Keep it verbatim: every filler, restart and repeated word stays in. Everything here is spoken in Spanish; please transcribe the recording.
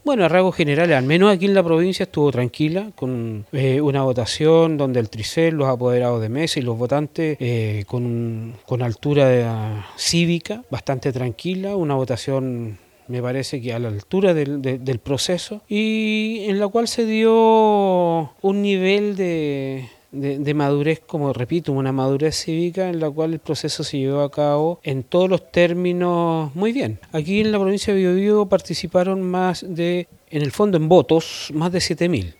Bueno, a rasgos generales, al menos aquí en la provincia estuvo tranquila, con eh, una votación donde el Tricel, los apoderados de mesa y los votantes eh, con, con altura de, uh, cívica, bastante tranquila, una votación me parece que a la altura del, de, del proceso, y en la cual se dio un nivel de... De, de madurez, como repito, una madurez cívica en la cual el proceso se llevó a cabo en todos los términos muy bien. Aquí en la provincia de Biobío participaron más de, en el fondo en votos, más de siete mil.